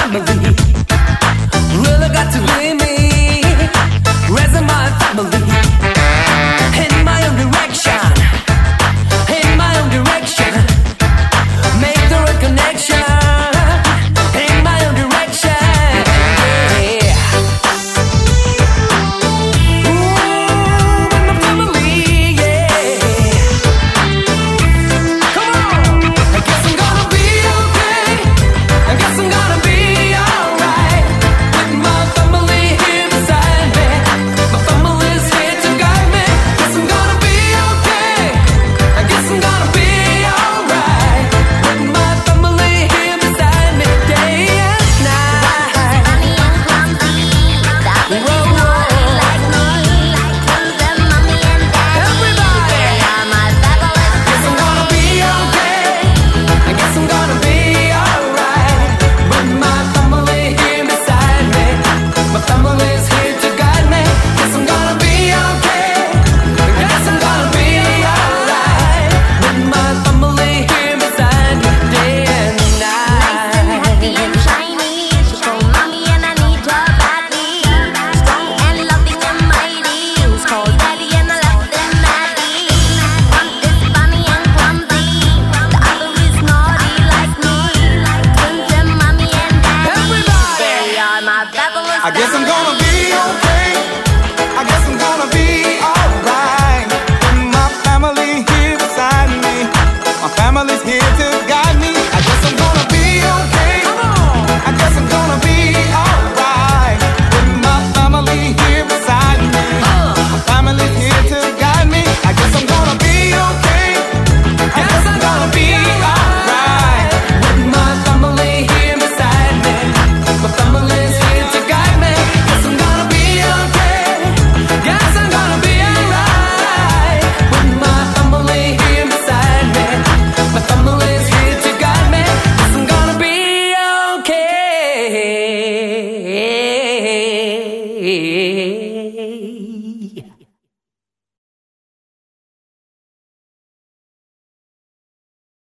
family. Really got to be me, raising my family in my own direction, in my own direction. Make the right connection in my own direction. Yeah. Ooh, with my family, yeah. Come on. I guess I'm gonna be okay. I guess I'm gonna be alright with my family here beside me. My family's here to guide me. Guess I'm gonna be okay. I guess I'm gonna be alright with my family here beside me day and night. Funny and clumsy, that baby's naughty like me. Twins and mommy and daddy, Everybody. they are my fabulous Guess I'm gonna be okay. I guess I'm gonna be alright with my family here beside me. My family's here to guide me. Guess I'm gonna be okay. I guess I'm gonna be alright with my family here beside me day and night. happy and shiny. She told mommy and I need her badly. Strong and loving and mighty. Who's called daddy and I left them madly. One is funny and clumsy. The other is naughty like me. Twins and mommy and daddy, Everybody. they are my fabulous I guess I'm gonna be okay. I guess I'm gonna be alright. With my family here beside me. My family's here to guide me. I guess I'm gonna be okay. I guess I'm gonna be alright. With my family here beside me. My family's here to guide me. I guess I'm gonna be okay. I guess I'm gonna be alright. With my family here beside me. My family's here to guide me. Guess I'm gonna be okay. Guess I'm gonna be alright. With my family here beside me. My family's here to guide me. Guess I'm gonna be okay.